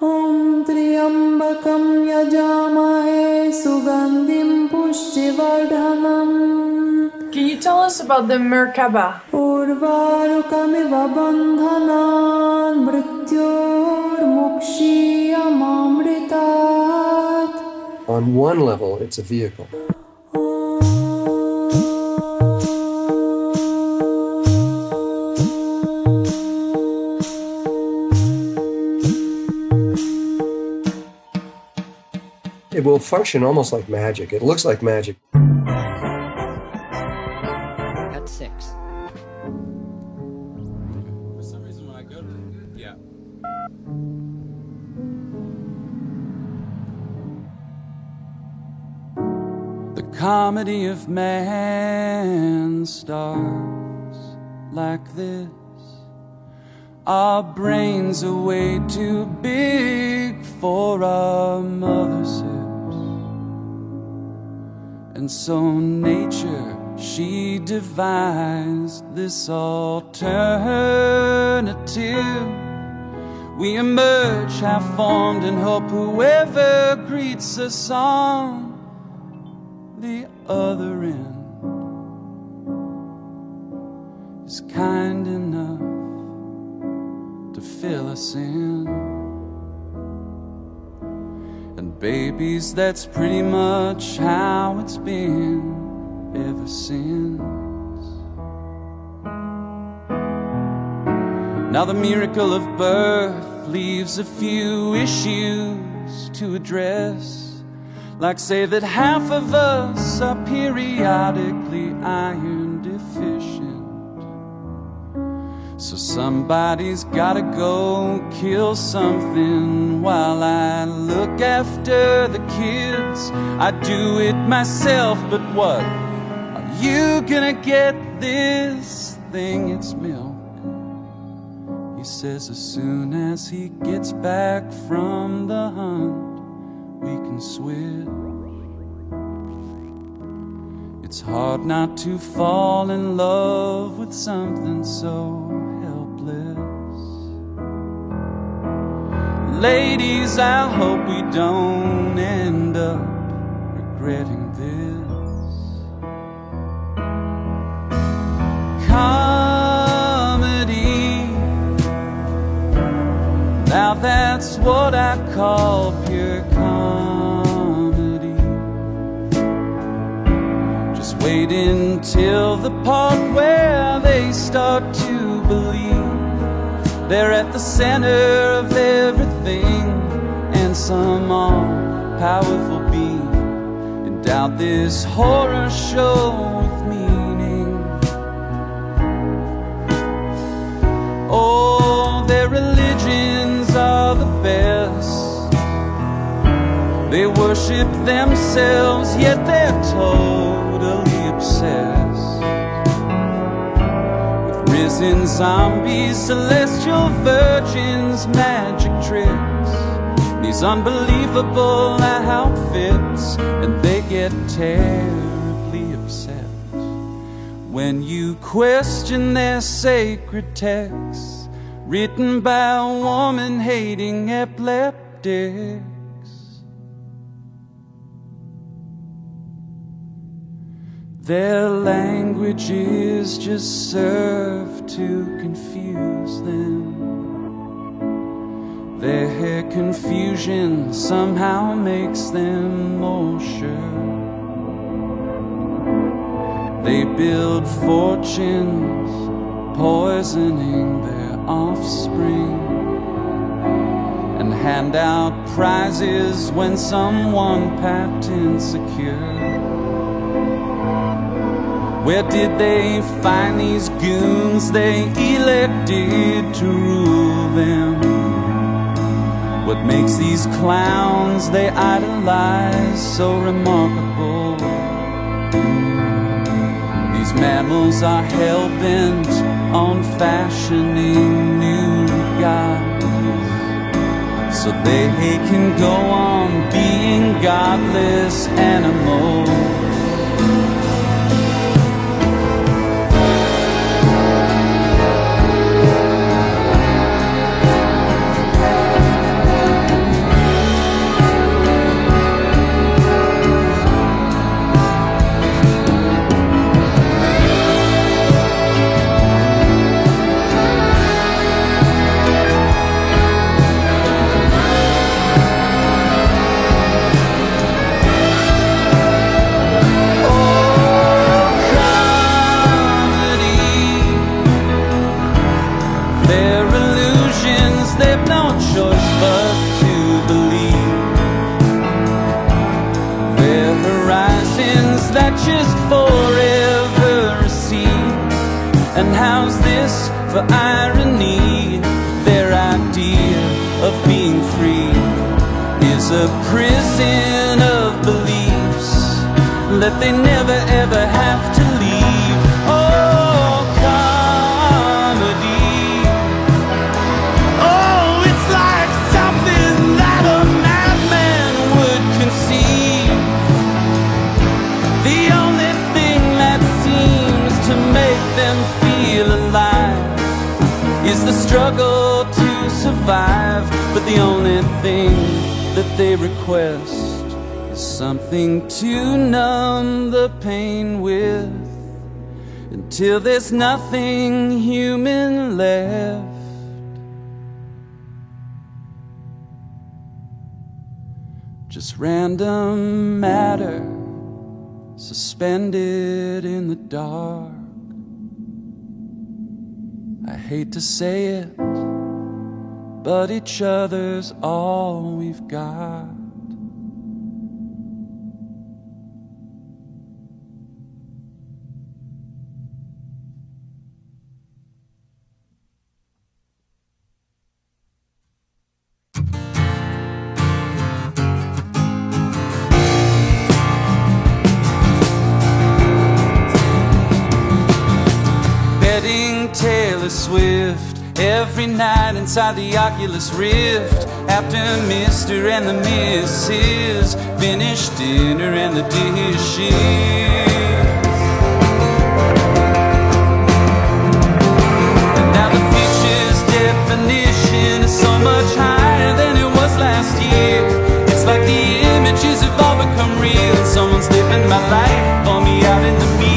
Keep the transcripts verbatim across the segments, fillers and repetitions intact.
Om Triambakam Yajamahe Sugandhim Pushtivardhanam. Can you tell us about the Merkaba? Urvarukamiva bandhanan mrityor mukshiyamamritat. On one level, it's a vehicle. It will function almost like magic. It looks like magic. At six. For some reason when I go to... Yeah. The comedy of man starts like this. Our brains are way too big for our mother's hips. And so nature, she devised this alternative. We emerge half-formed and hope whoever greets us on the other end is kind enough to fill us in. And babies, that's pretty much how it's been ever since. Now the miracle of birth leaves a few issues to address, like say that half of us are periodically iron deficient. So somebody's gotta go kill something while I look after the kids. I do it myself, but what? Are you gonna get this thing? It's milk. He says as soon as he gets back from the hunt, we can switch. It's hard not to fall in love with something so helpless. Ladies, I hope we don't end up regretting this. Comedy, now that's what I call pure comedy. Just wait until the part where they start to believe they're at the center of everything, and some all-powerful being endowed this horror show with meaning. Oh, their religions are the best. They worship themselves, yet they're totally obsessed with risen zombies, celestial virgins, magic tricks, these unbelievable outfits, and they get terribly upset when you question their sacred texts written by woman-hating epileptics. Their languages just serve to confuse them. Their confusion somehow makes them more sure. They build fortunes, poisoning their offspring, and hand out prizes when someone patents a cure. Where did they find these goons they elected to rule them? What makes these clowns they idolize so remarkable? These mammals are hell-bent on fashioning new gods, so they can go on being godless animals. no choice but to believe. Their horizons that just forever recede. And how's this for irony? Their idea of being free is a prison of beliefs that they never ever have to leave. Oh, comedy. Oh, it's like something that a madman would conceive. The only thing that seems to make them feel alive is the struggle to survive. But the only thing that they request is something to numb the pain with, until there's nothing human left. Just random matter suspended in the dark. I hate to say it, but each other's all we've got. Taylor Swift every night inside the Oculus Rift. After Mister and the Missus finish dinner and the dishes. And now the future's definition is so much higher than it was last year. It's like the images have all become real. Someone's living my life for me out in the mirror.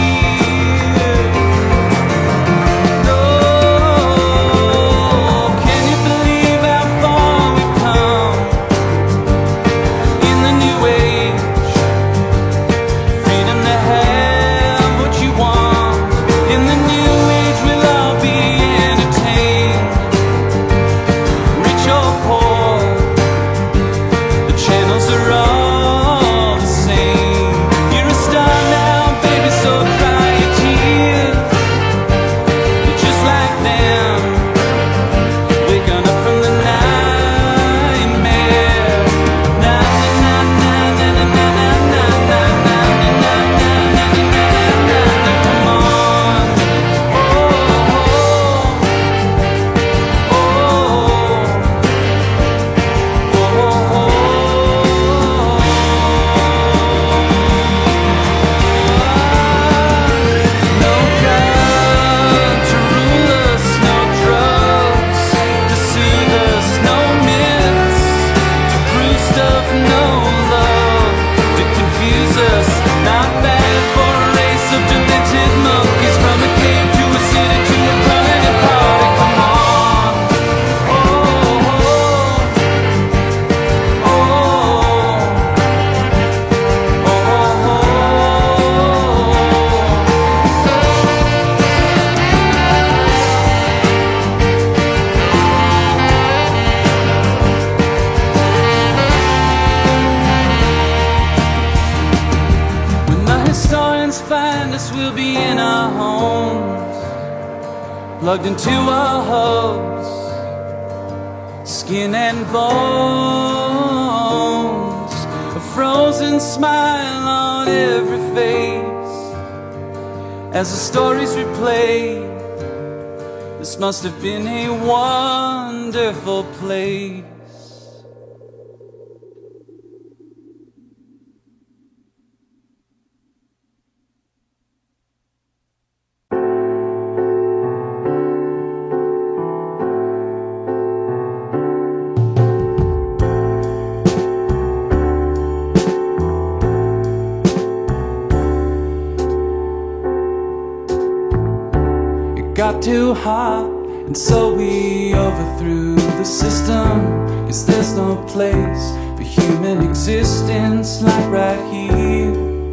Plugged into our hubs, skin and bones, a frozen smile on every face. As the stories replay, this must have been a wonderful place. Got too hot, and so we overthrew the system. 'Cause there's no place for human existence like right here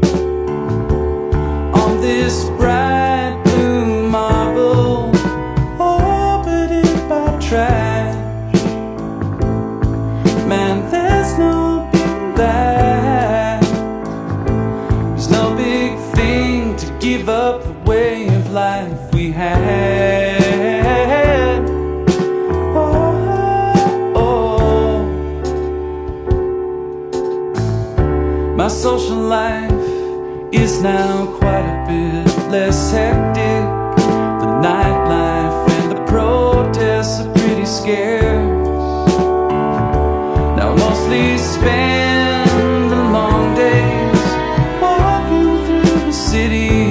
on this bright blue marble, orbited by trash. social life is now quite a bit less hectic. The nightlife and the protests are pretty scarce. Now mostly spend the long days walking through the city,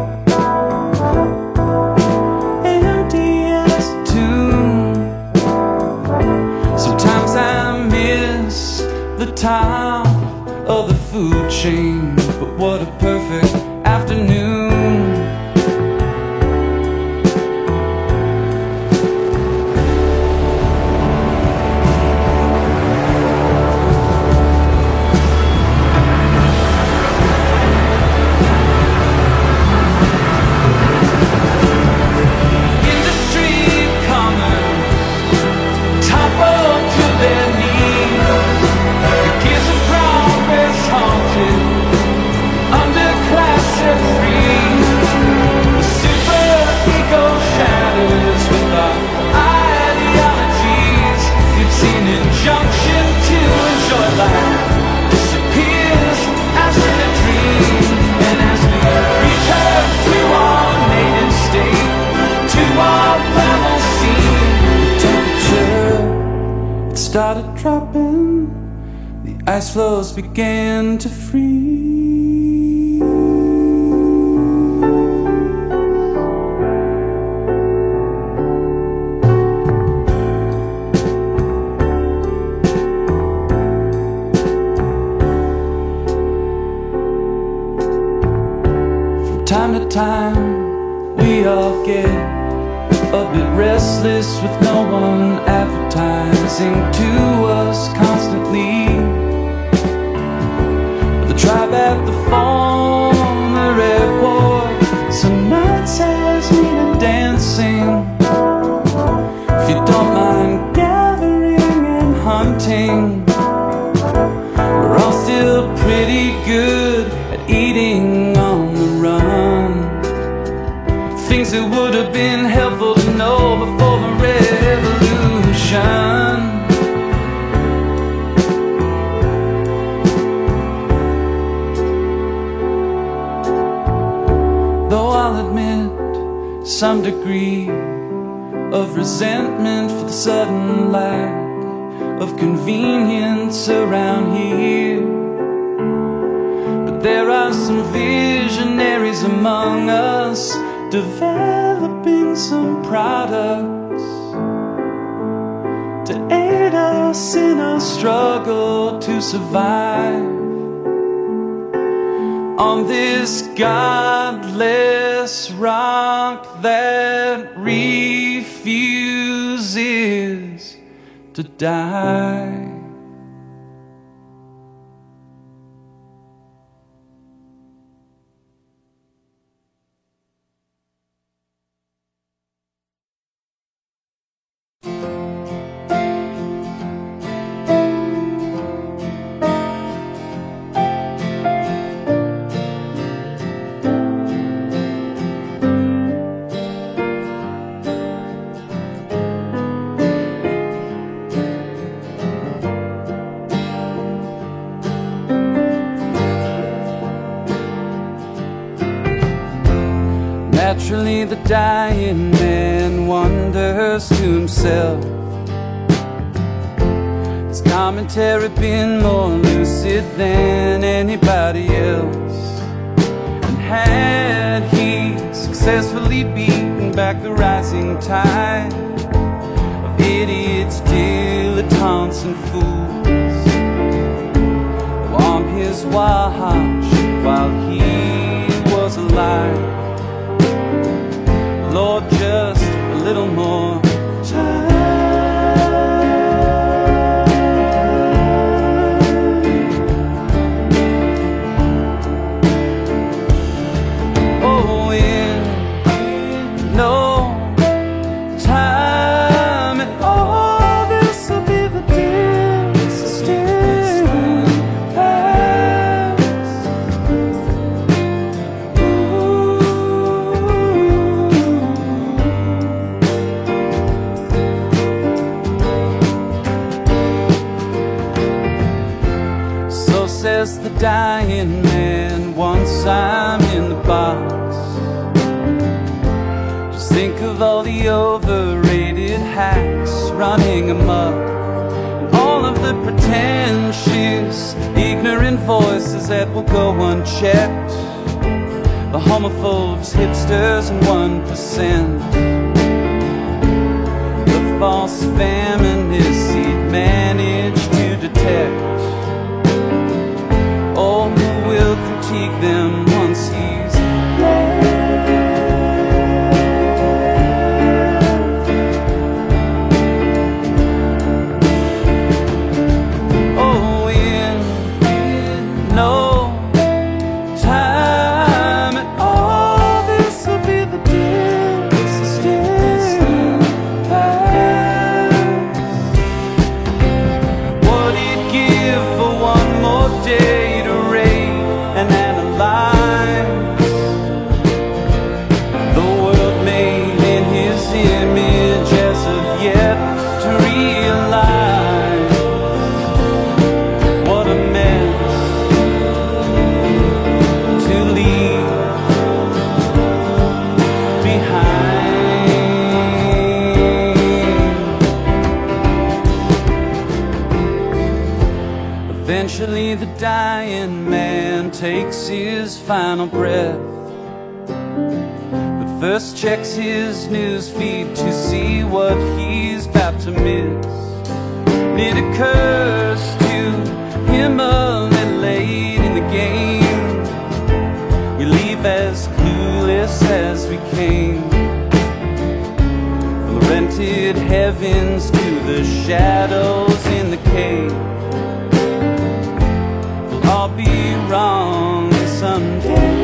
empty as a tomb. Sometimes I miss the top of the food chain, but what a perfect afternoon. Started dropping, the ice floes began to freeze. From time to time, we all get a bit restless with no one advertising to us constantly. The tribe at the former airport some nights has me to dancing. If you don't mind gathering and hunting, we're all still pretty good at eating on the run. Things that would have been helpful to know before the revolution. Though I'll admit some degree of resentment for the sudden lack of convenience around here, but there are some visionaries among us developing some products to aid us in our struggle to survive on this godless rock that refuses to die. Naturally, the dying man wonders to himself, has commentary been more lucid than anybody else? And had he successfully beaten back the rising tide of idiots, dilettantes and fools on his watch while he was alive? Lord, just a little more time. Oh, in no time at all, this will be the distant past. Ooh. just the dying man once I'm in the box. Just think of all the overrated hacks running amok, and all of the pretentious, ignorant voices that will go unchecked. The homophobes, hipsters, and one percent. The false feminists he'd managed to detect. Oh, who will critique them once he's left? Oh, in, in no time at all, this'll be the distant past. What he'd give for one more day and analyze the world made in his image, as of yet to realize what a mess to leave behind. Eventually the dying man takes his final breath, but first checks his news feed to see what he's about to miss. And it occurs to him a little late in the game, we leave as clueless as we came, from the rented heavens to the shadows in the cave. I'll be wrong someday.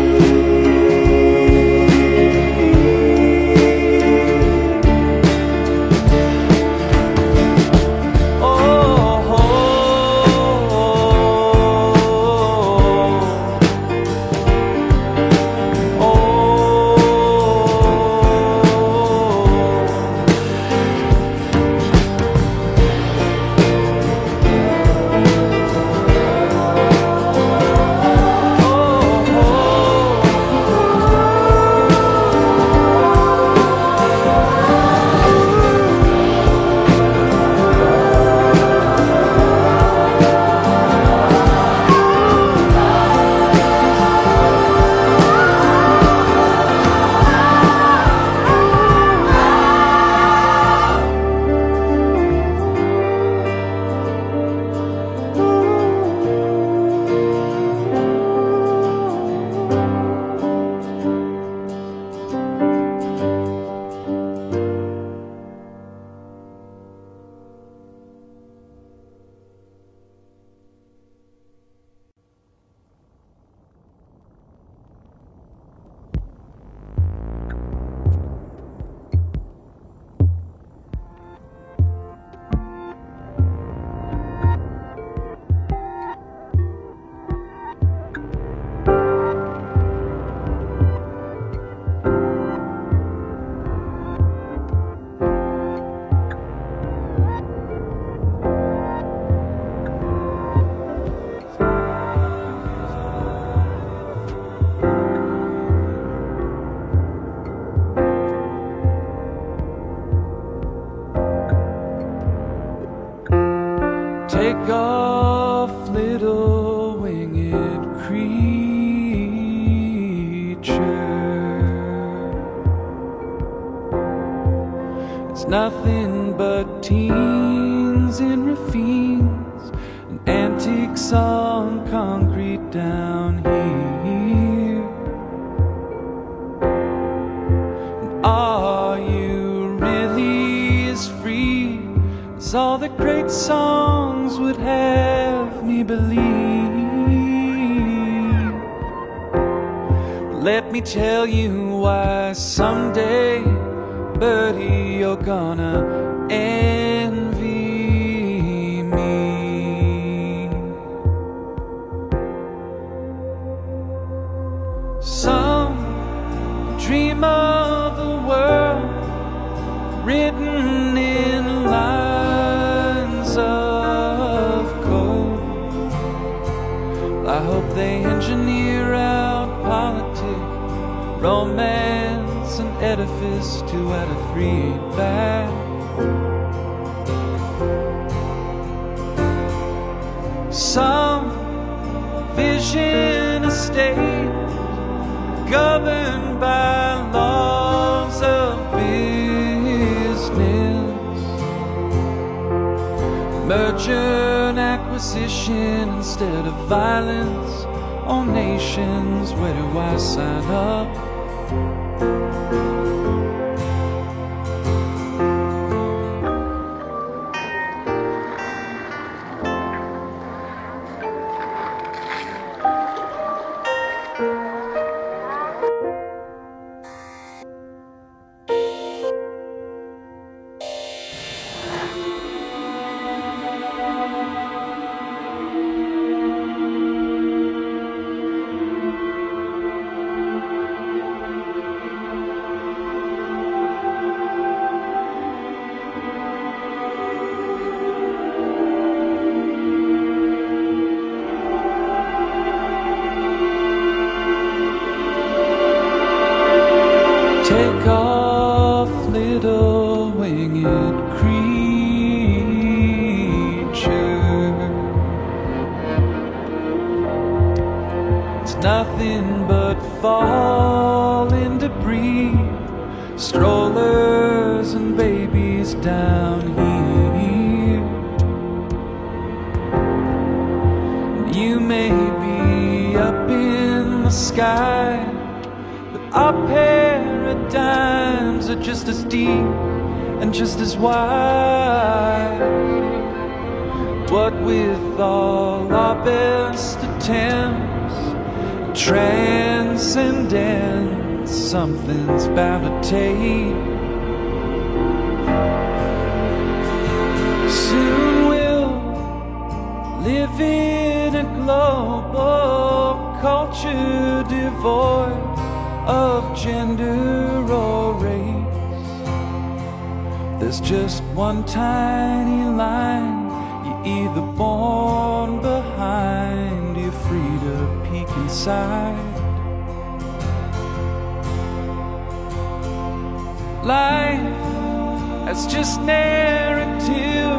Take off, little winged creature. It's nothing but teens in ravines and antiques on concrete down here. And are you really as free as all the great songs would have me believe? Let me tell you why someday, Birdie, you're gonna envy me. Some dream of a world written in lines of gold, romance, an edifice, two out of three ain't bad. Some vision estate governed by laws of business, merger and acquisition instead of violence. All nations, where do I sign up? Take off, little winged creature. It's nothing but falling debris, strollers and babies down here. And you may be up in the sky, but our paradigms are just as deep and just as wide. What with all our best attempts at transcendence, something's bound to take. Soon we'll live in a global culture devoid of gender or race. There's just one tiny line, you're either born behind, you're free to peek inside. Life, that's just narrative,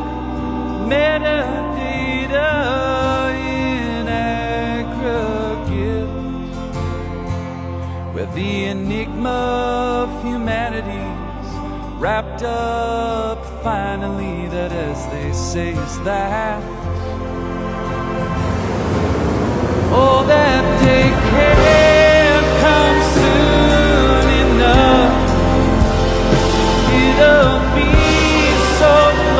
metadata in aggregate, where the enigma of humanity's wrapped up finally, that as they say is that. Oh, that day can't come soon enough. It'll be so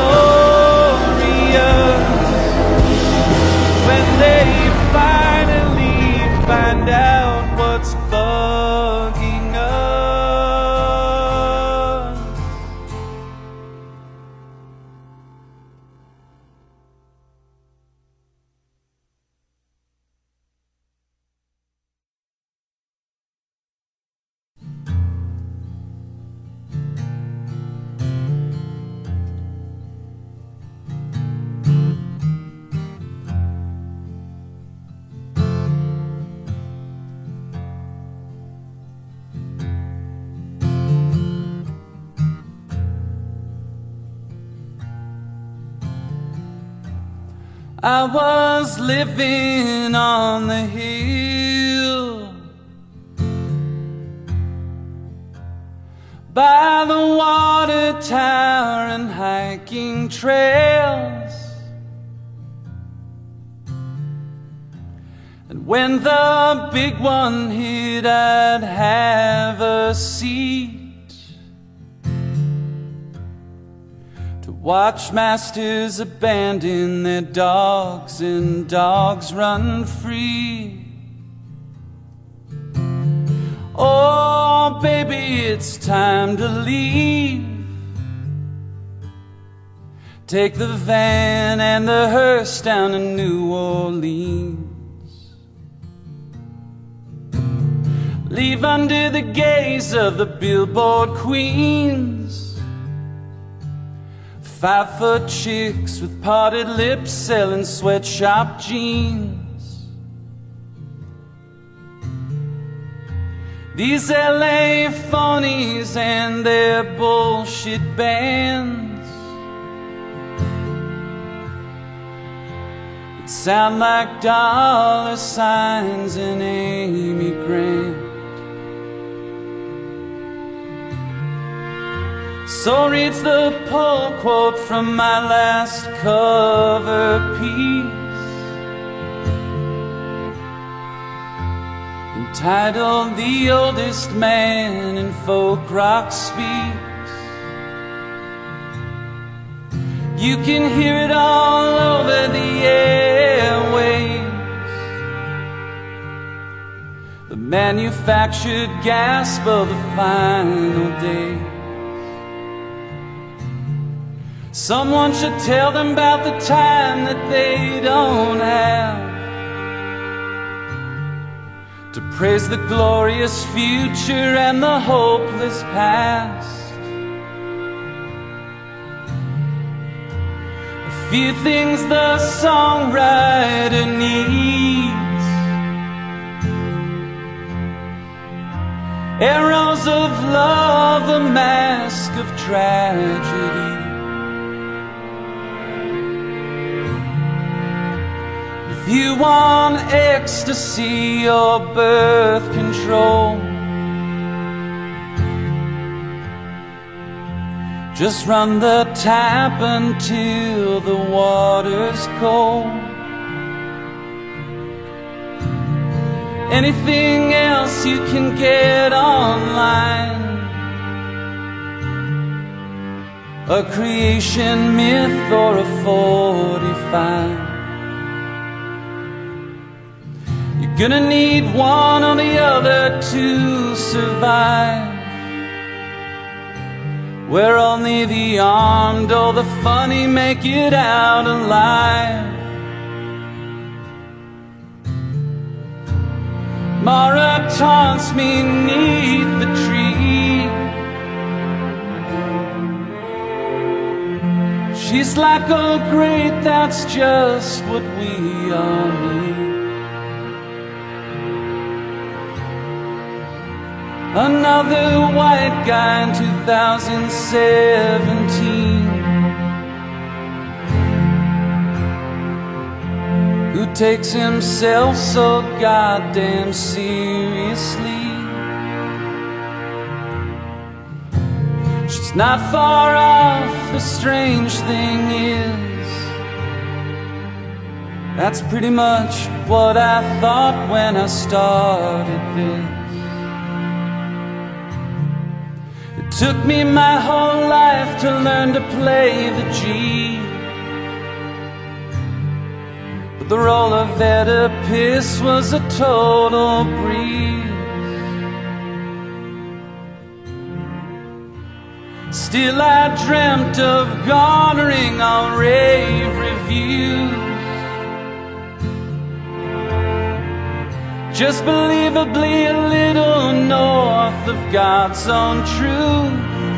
glorious when they finally find out what's bugging us. I was living on the hill by the water tower and hiking trails, and when the big one hit, I'd have a seat to watch masters abandon their dogs and dogs run free. Oh, baby, it's time to leave. Take the van and the hearse down to New Orleans. Leave under the gaze of the billboard queens, five-foot chicks with parted lips selling sweatshop jeans. These L A phonies and their bullshit bands, it sound like dollar signs and Amy Grant. So reads the pull quote from my last cover piece, entitled "The Oldest Man in Folk Rock Speaks." You can hear it all over the airwaves, the manufactured gasp of the final day. Someone should tell them about the time that they don't have, to praise the glorious future and the hopeless past. A few things the songwriter needs: arrows of love, a mask of tragedy. If you want ecstasy or birth control, just run the tap until the water's cold. Anything else you can get online, a creation myth or a forty-five. You're gonna need one or the other to survive, where only the armed or the funny make it out alive. Mara taunts me neath the tree. She's like, oh great, that's just what we all need. Another white guy in two thousand seventeen, who takes himself so goddamn seriously. She's not far off, the strange thing is, that's pretty much what I thought when I started this. Took me my whole life to learn to play the G, but the role of Oedipus was a total breeze. Still I dreamt of garnering all rave reviews, just believably a little north of God's own truth.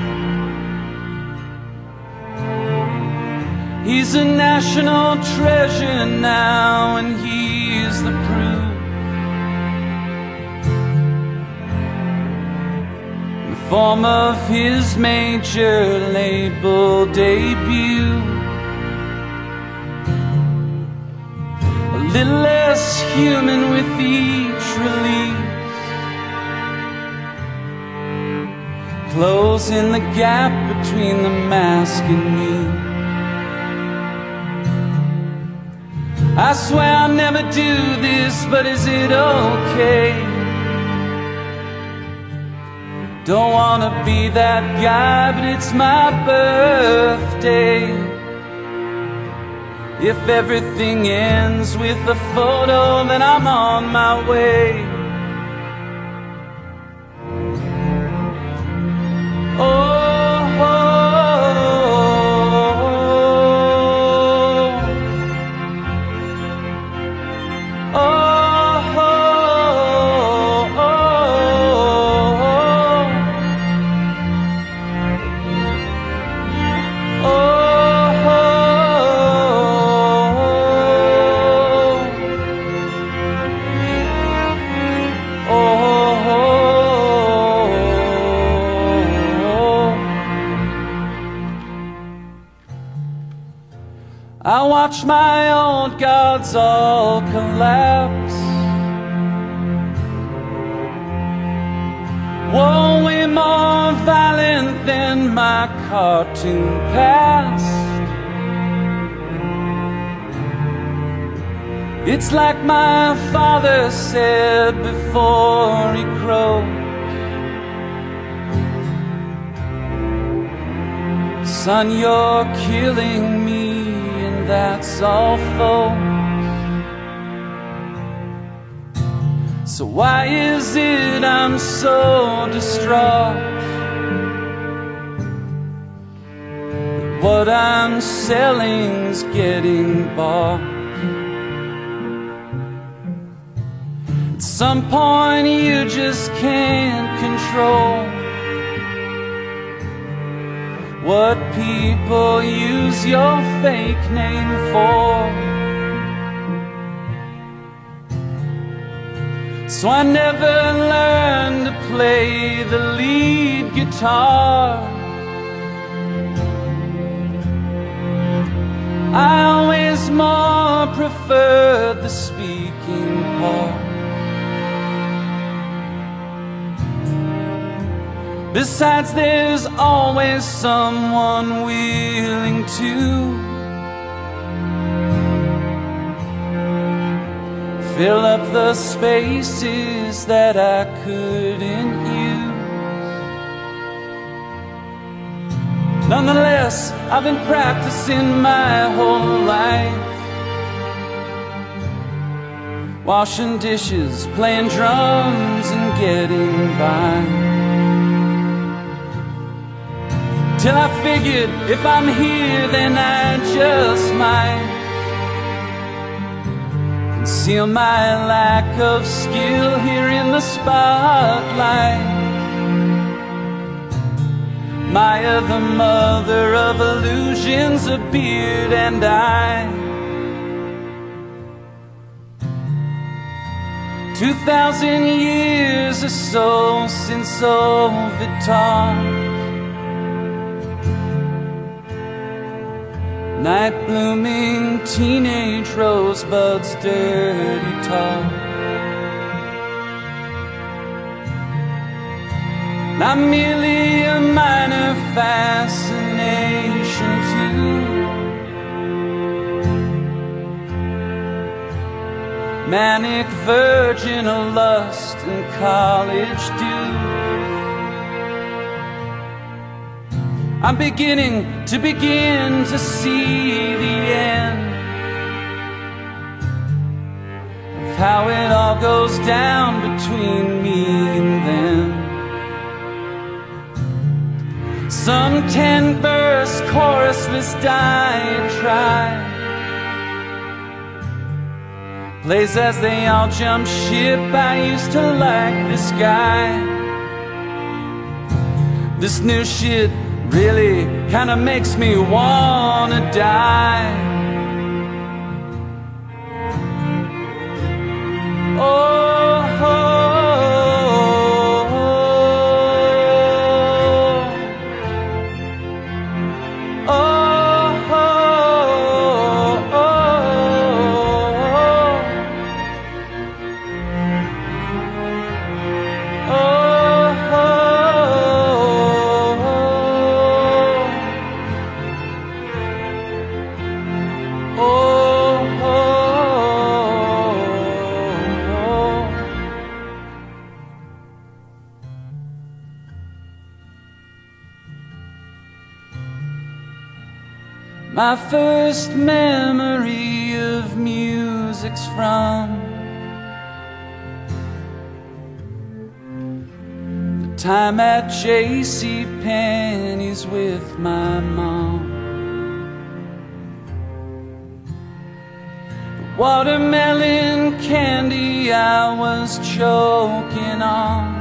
He's a national treasure now, and he's the proof. In the form of his major label debut, a little less human with each release, closing the gap between the mask and me. I swear I'll never do this, but is it okay? Don't wanna be that guy, but it's my birthday. If everything ends with a photo, then I'm on my way. Oh, watch my old gods all collapse. Woe way more violent than my cartoon past. It's like my father said before he crowed, son, you're killing me, and that's all, folks. So why is it I'm so distraught? What I'm selling's getting bought. At some point you just can't control what people use your fake name for. So I never learned to play the lead guitar. I always more preferred the speaking part. Besides, there's always someone willing to fill up the spaces that I couldn't use. Nonetheless, I've been practicing my whole life, washing dishes, playing drums, and getting by. Till I figured if I'm here, then I just might conceal my lack of skill here in the spotlight. Maya, the mother of illusions, a beard and I. Two thousand years or so since Ovid taught. Night blooming teenage rosebuds, dirty talk. Not merely a minor fascination too. Manic virgin of lust and college dues. I'm beginning to begin to see the end of how it all goes down between me and them. Some ten-verse chorusless diatribe plays as they all jump ship. I used to like this guy. This new shit really kinda makes me wanna die. Oh, oh, oh, oh, oh, oh, my first memory of music's from the time at J C Penney's with my mom. The watermelon candy I was choking on,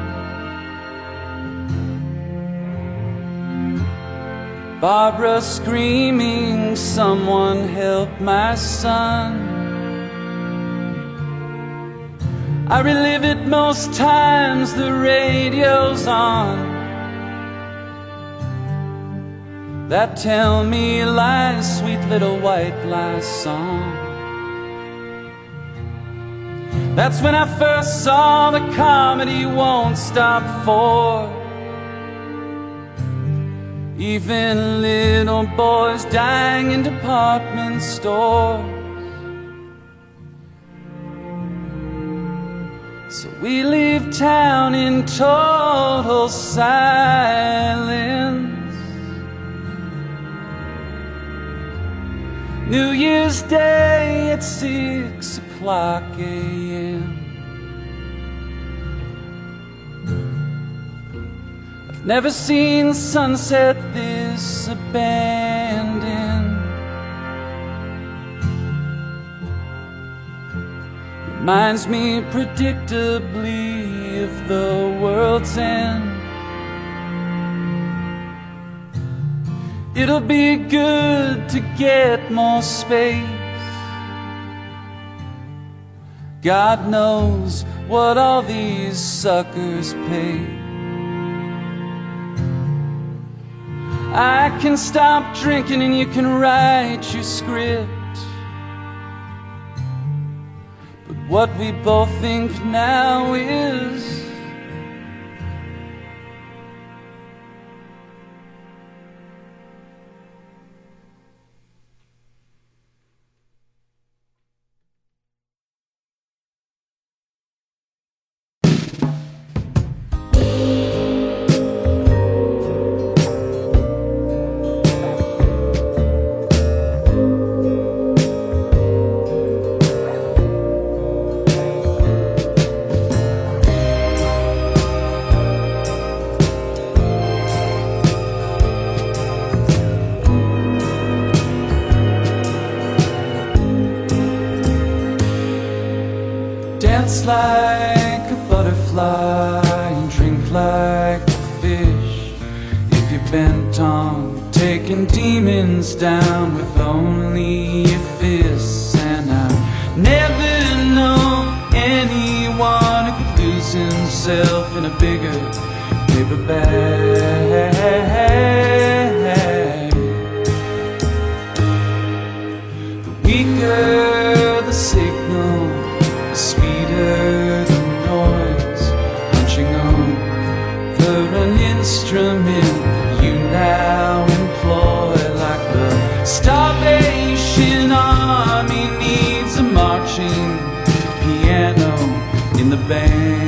Barbara screaming, someone help my son. I relive it most times the radio's on, that tell me lies, sweet little white lie song. That's when I first saw the comedy won't stop for. Even little boys dying in department stores. So we leave town in total silence. New Year's Day at six o'clock a m I've never seen sunset this abandoned. Reminds me predictably of the world's end. It'll be good to get more space. God knows what all these suckers pay. I can stop drinking and you can write your script. But what we both think now is like a butterfly and drink like a fish. If you're bent on taking demons down with only your fists. And I've never known anyone who could lose himself in a bigger paper bag. The weaker the signal, the sweeter the noise, punching over an instrument you now employ. Like the Starvation Army needs a marching piano in the band.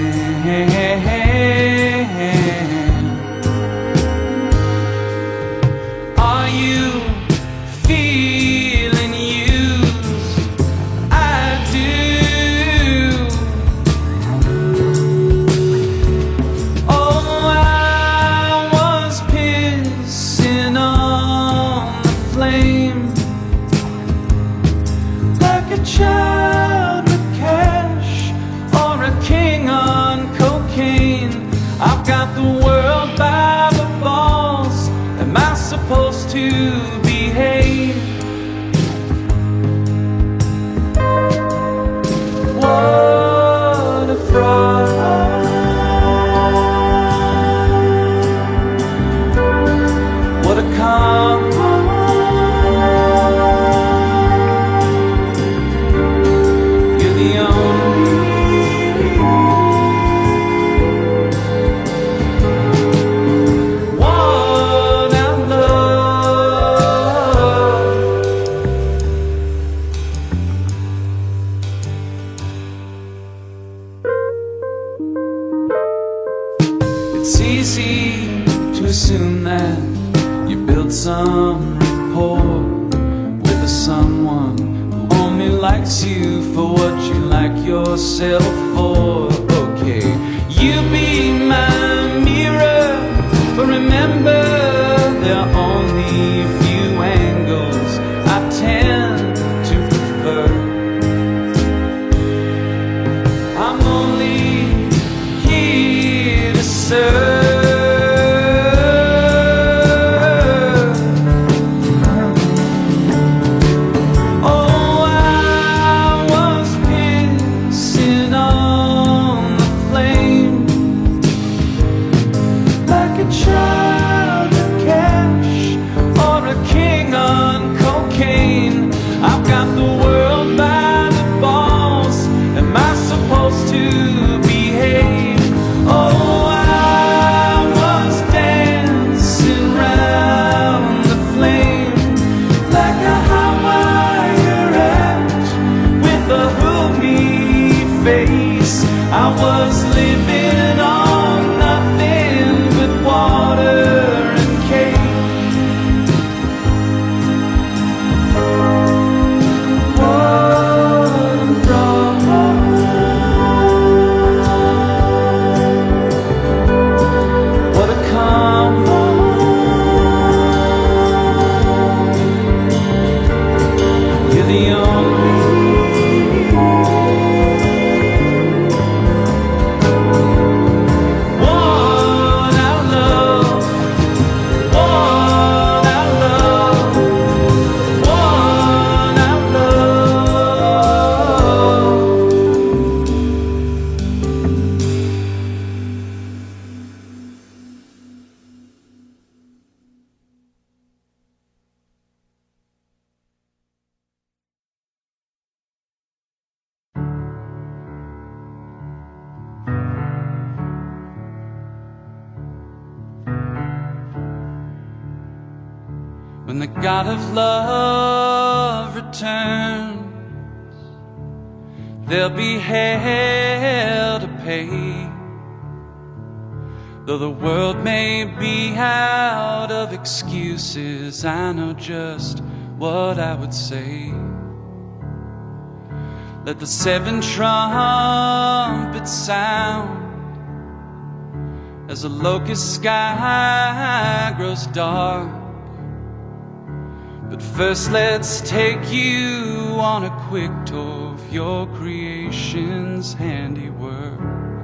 Are you feeling used? I do. Child with cash or a king on cocaine. I've got the world by the balls. Am I supposed to behave? What a fraud. What a con. It's easy to assume that you build some rapport with a someone who only likes you for what you like yourself for. Okay, you be my mirror, but remember there are only a few angles I tend to prefer. I'm only here to serve. Oh, I was pissing on was living on nothing but water and cake. What a fraud. What a calm one. You're the only when the God of love returns, there'll be hell to pay. Though the world may be out of excuses, I know just what I would say. Let the seven trumpets sound as the locust sky grows dark. But first let's take you on a quick tour of your creation's handiwork.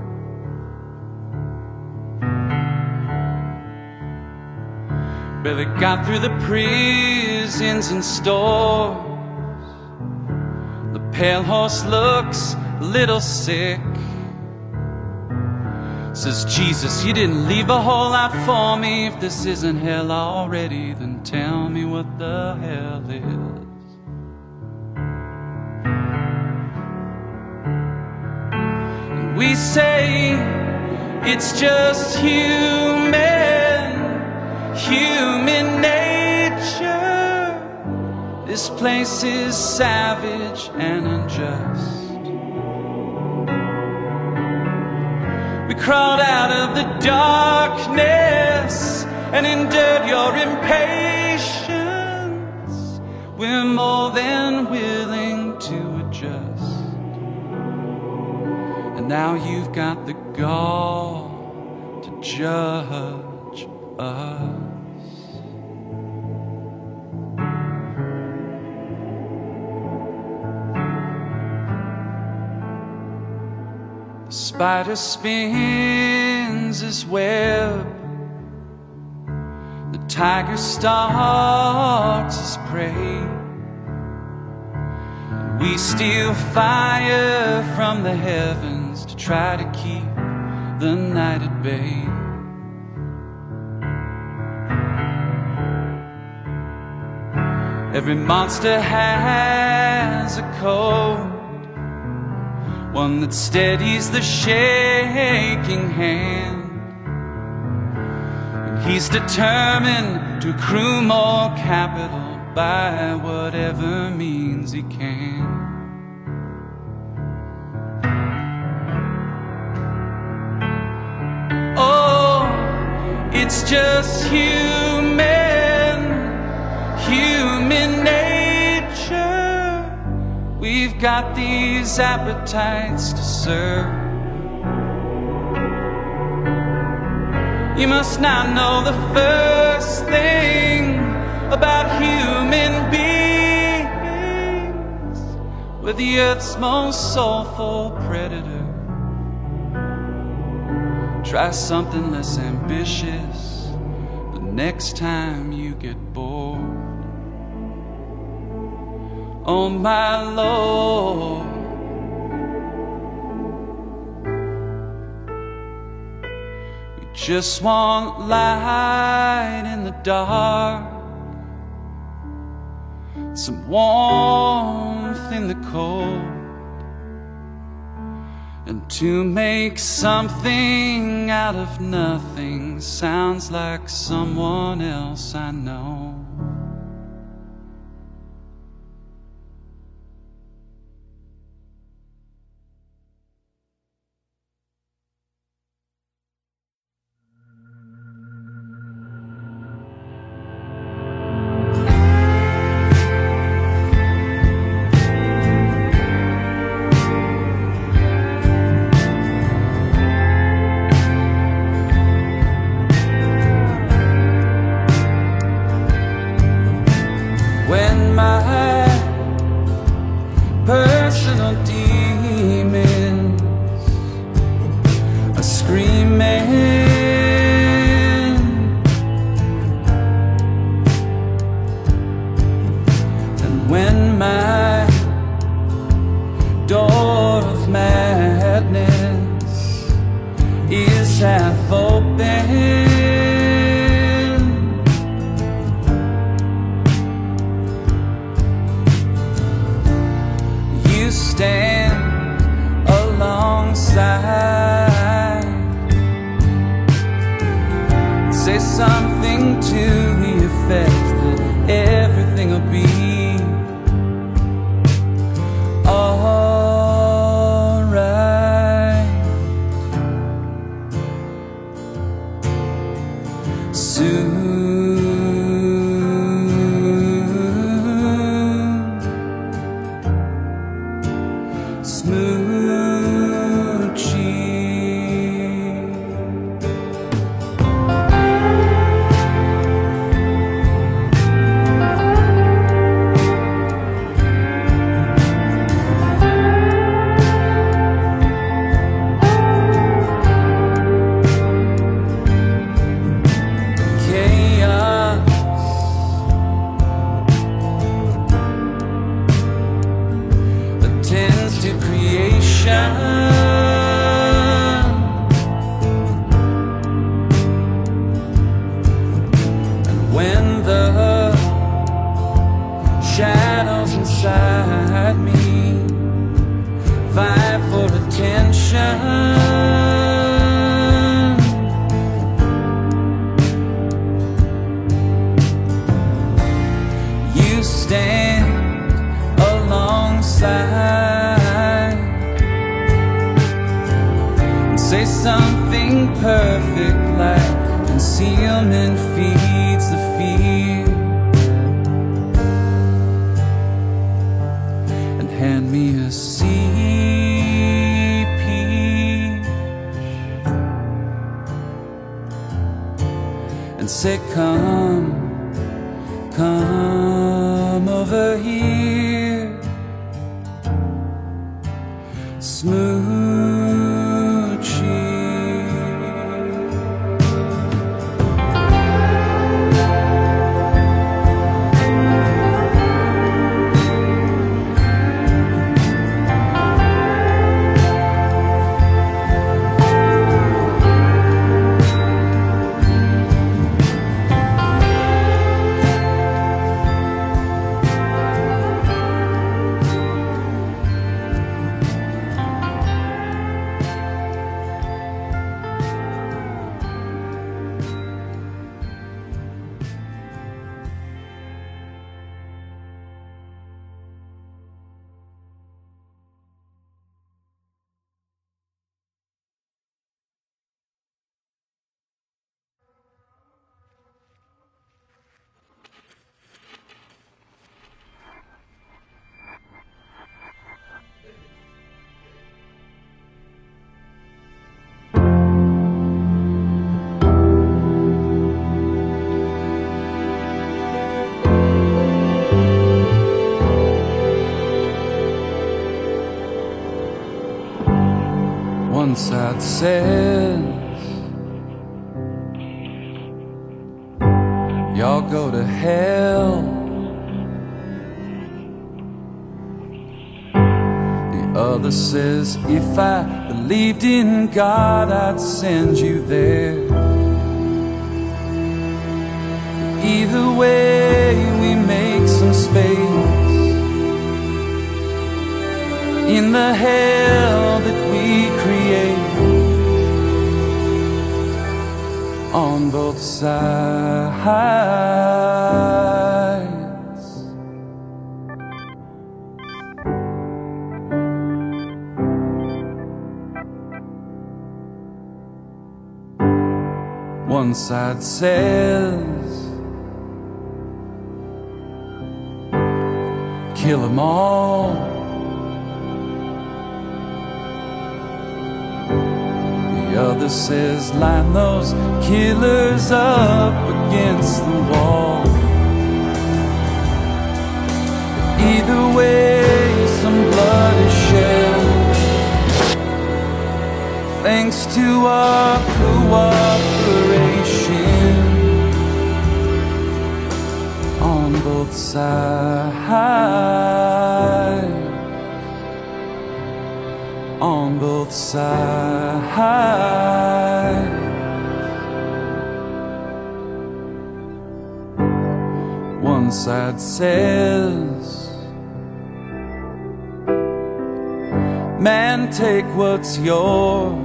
Barely got through the prisons and stores. The pale horse looks a little sick. Says, Jesus, you didn't leave a whole lot for me. If this isn't hell already, then tell me what the hell is. And we say it's just human, human nature. This place is savage and unjust. We crawled out of the darkness and endured your impatience. We're more than willing to adjust. And now you've got the gall to judge us. The spider spins his web, the tiger stalks his prey. We steal fire from the heavens to try to keep the night at bay. Every monster has a code, one that steadies the shaking hand. And he's determined to accrue more capital by whatever means he can. Oh, it's just human, human nature. We've got these appetites to serve. You must not know the first thing about human beings. We're the earth's most soulful predator. Try something less ambitious the next time you get bored. Oh my Lord, we just want light in the dark, some warmth in the cold, and to make something out of nothing sounds like someone else I know. personal demons are screaming. And when my door of madness is half open, stand alongside, say something to the effect that everything will be alright soon. Inside me vie for attention, you stand alongside and say something perfect like concealment feeds the fear. Hand me a sea peach and say, come, come over here, smoochie. One side says y'all go to hell, the other says if I believed in God I'd send you there. Either way we make some space in the hell that we create on both sides. One side says kill them all, the other says line those killers up against the wall. Either way, some blood to our cooperation on both sides, on both sides. One side says, man, take what's yours.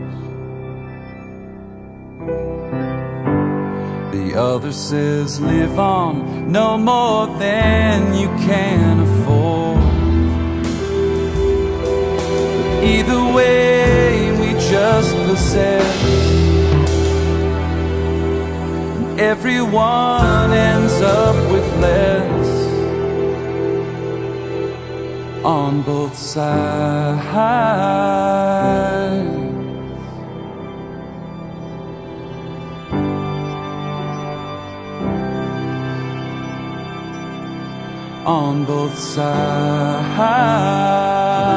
The other says, live on no more than you can afford. Either way, we just possess. Everyone ends up with less on both sides. On both sides.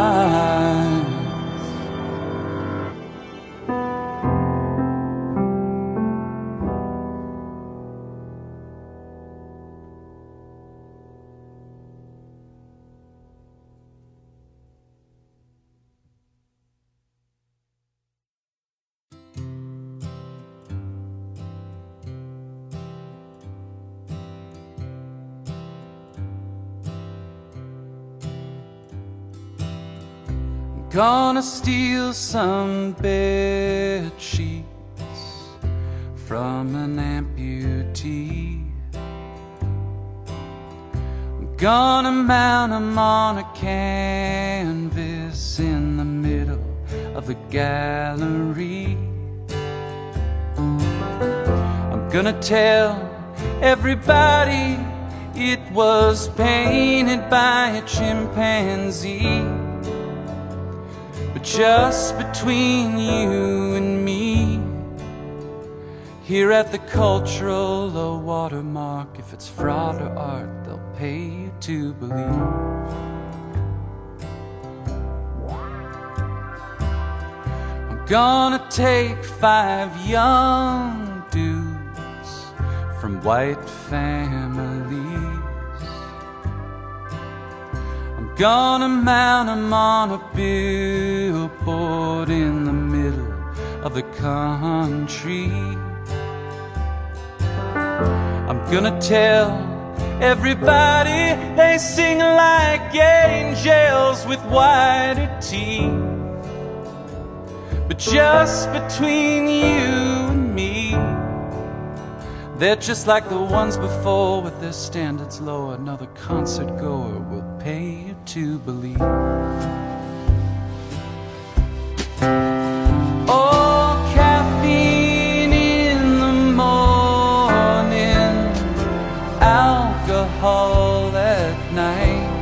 Gonna steal some bed sheets from an amputee. I'm gonna mount 'em on a canvas in the middle of the gallery. I'm gonna tell everybody it was painted by a chimpanzee. But just between you and me, here at the Cultural, a watermark. If it's fraud or art, they'll pay you to believe. I'm gonna take five young dudes from white families. Gonna mount 'em on a billboard in the middle of the country. I'm gonna tell everybody they sing like angels with whiter teeth. But just between you and me, they're just like the ones before, with their standards low. Another concert goer will pay you to believe. Oh, caffeine in the morning, alcohol at night,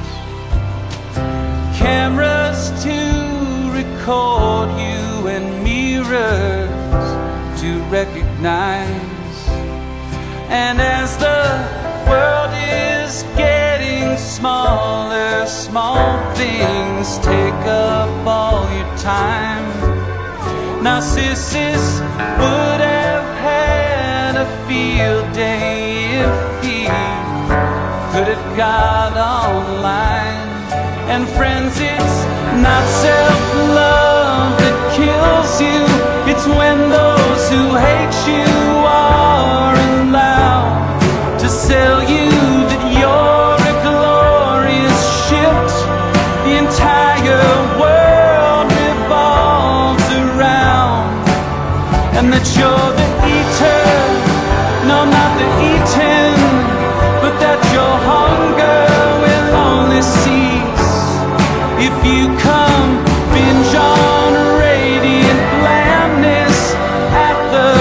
cameras to record you and mirrors to recognize. And as the world is getting smaller, small things take up all your time. Narcissus would have had a field day if he could have got online. And friends, it's not self-love that kills you, it's when those who hate you are allowed to sell you that you're a glorious shift. The entire world revolves around, and that you're the eater, no, not the eaten, but that your hunger will only cease if you come binge on radiant blandness at the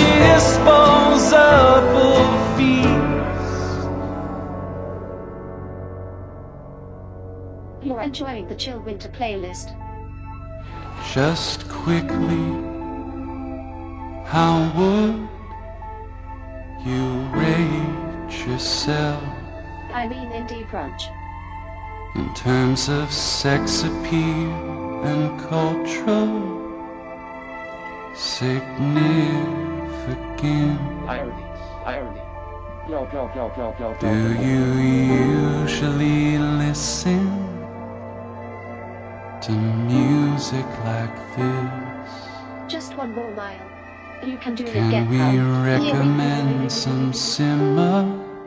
disposable feast. You're enjoying the Chill Winter playlist. Just quickly, how would you rate yourself I mean indie brunch. in terms of sex appeal and cultural significant. Irony, irony. Yo, yo, yo, yo, yo, Do you usually listen to music like this? Just one more mile. You can do it Can again. we now. recommend some similar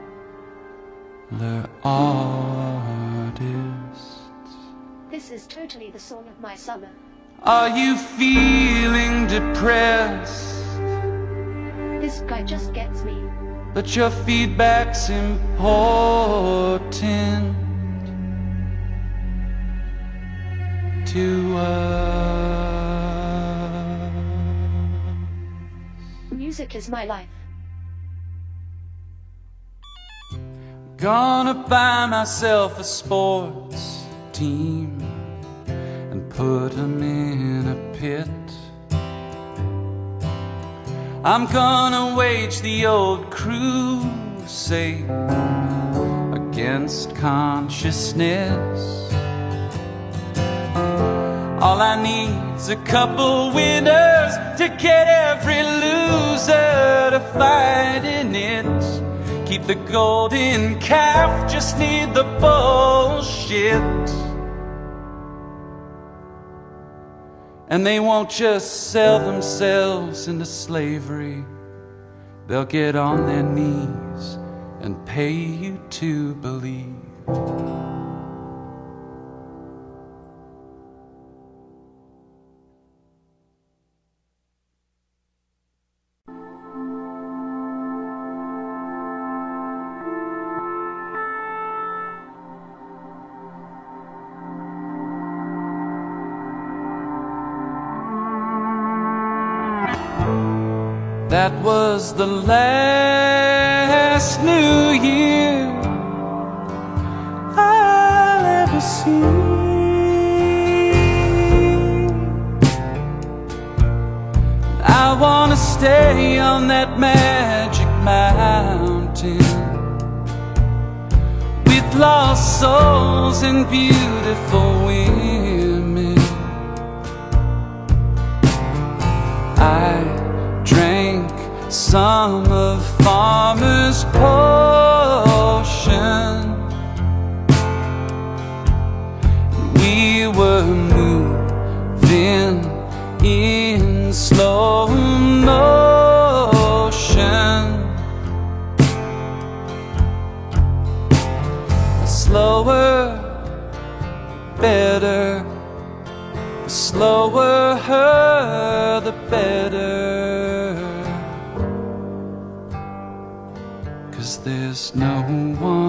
artists? This is totally the song of my summer. Are you feeling depressed? This guy just gets me. But your feedback's important to us. Music is my life. Gonna buy myself a sports team and put 'em in a pit. I'm gonna wage the old crusade against consciousness. All I need's a couple winners to get every loser to fight in it. Keep the golden calf, just need the bullshit. And they won't just sell themselves into slavery. They'll get on their knees and pay you to believe. That was the last New Year I'll ever see. I wanna stay on that magic mountain with lost souls and beautiful women. I drank some of Farmer's potion. We were moving in slow motion. Slower, better. The slower her, the better. There's no one